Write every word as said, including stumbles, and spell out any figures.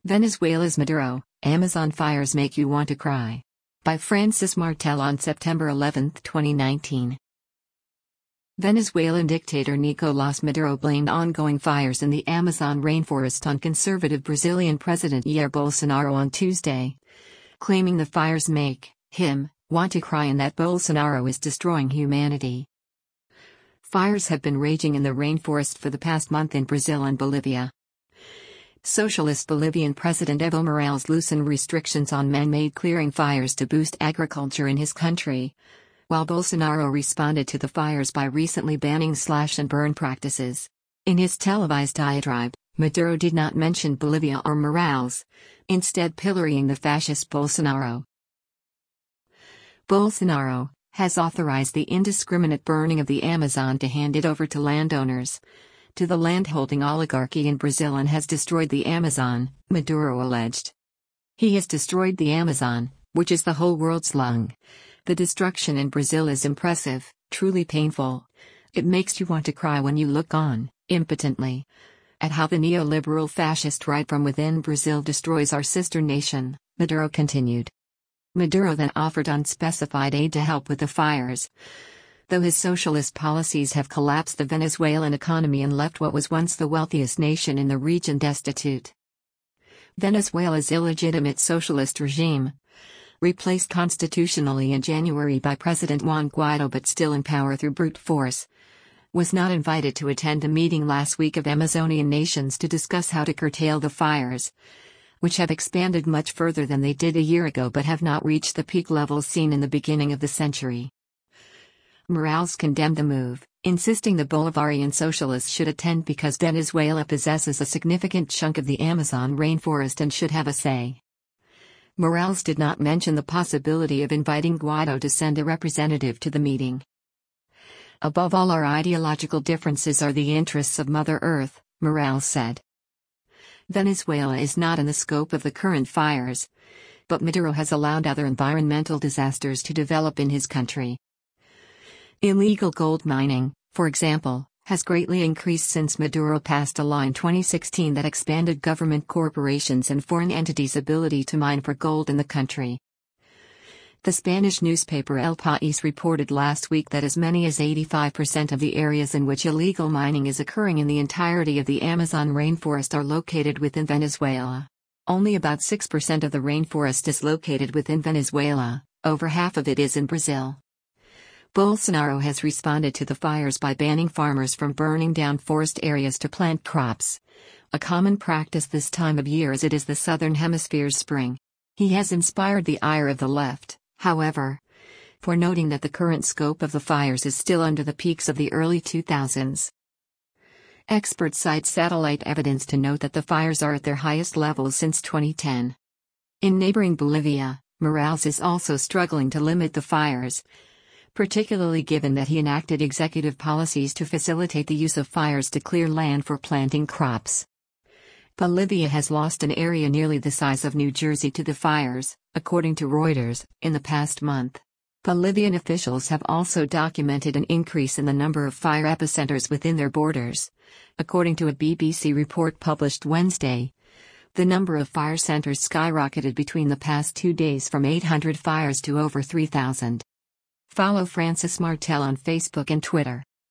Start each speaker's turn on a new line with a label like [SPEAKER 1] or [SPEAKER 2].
[SPEAKER 1] Venezuela's Maduro, Amazon fires make you want to cry. By Francis Martel on September eleventh, twenty nineteen. Venezuelan dictator Nicolás Maduro blamed ongoing fires in the Amazon rainforest on conservative Brazilian President Jair Bolsonaro on Tuesday, claiming the fires make him want to cry and that Bolsonaro is destroying humanity. Fires have been raging in the rainforest for the past month in Brazil and Bolivia. Socialist Bolivian President Evo Morales loosened restrictions on man-made clearing fires to boost agriculture in his country, while Bolsonaro responded to the fires by recently banning slash-and-burn practices. In his televised diatribe, Maduro did not mention Bolivia or Morales, instead pillorying the fascist Bolsonaro. Bolsonaro has authorized the indiscriminate burning of the Amazon to hand it over to landowners, to the landholding oligarchy in Brazil, and has destroyed the Amazon, Maduro alleged. He has destroyed the Amazon, which is the whole world's lung. The destruction in Brazil is impressive, truly painful. It makes you want to cry when you look on, impotently, at how the neoliberal fascist right from within Brazil destroys our sister nation, Maduro continued. Maduro then offered unspecified aid to help with the fires, though his socialist policies have collapsed the Venezuelan economy and left what was once the wealthiest nation in the region destitute. Venezuela's illegitimate socialist regime, replaced constitutionally in January by President Juan Guaido but still in power through brute force, was not invited to attend a meeting last week of Amazonian nations to discuss how to curtail the fires, which have expanded much further than they did a year ago but have not reached the peak levels seen in the beginning of the century. Morales condemned the move, insisting the Bolivarian socialists should attend because Venezuela possesses a significant chunk of the Amazon rainforest and should have a say. Morales did not mention the possibility of inviting Guaido to send a representative to the meeting. Above all our ideological differences are the interests of Mother Earth, Morales said. Venezuela is not in the scope of the current fires, but Maduro has allowed other environmental disasters to develop in his country. Illegal gold mining, for example, has greatly increased since Maduro passed a law in twenty sixteen that expanded government corporations and foreign entities' ability to mine for gold in the country. The Spanish newspaper El País reported last week that as many as eighty-five percent of the areas in which illegal mining is occurring in the entirety of the Amazon rainforest are located within Venezuela. Only about six percent of the rainforest is located within Venezuela, over half of it is in Brazil. Bolsonaro has responded to the fires by banning farmers from burning down forest areas to plant crops, a common practice this time of year as it is the southern hemisphere's spring. He has inspired the ire of the left, however, for noting that the current scope of the fires is still under the peaks of the early two thousands. Experts cite satellite evidence to note that the fires are at their highest levels since twenty ten. In neighboring Bolivia, Morales is also struggling to limit the fires, particularly given that he enacted executive policies to facilitate the use of fires to clear land for planting crops. Bolivia has lost an area nearly the size of New Jersey to the fires, according to Reuters, in the past month. Bolivian officials have also documented an increase in the number of fire epicenters within their borders. According to a B B C report published Wednesday, the number of fire centers skyrocketed between the past two days from eight hundred fires to over three thousand. Follow Francis Martel on Facebook and Twitter.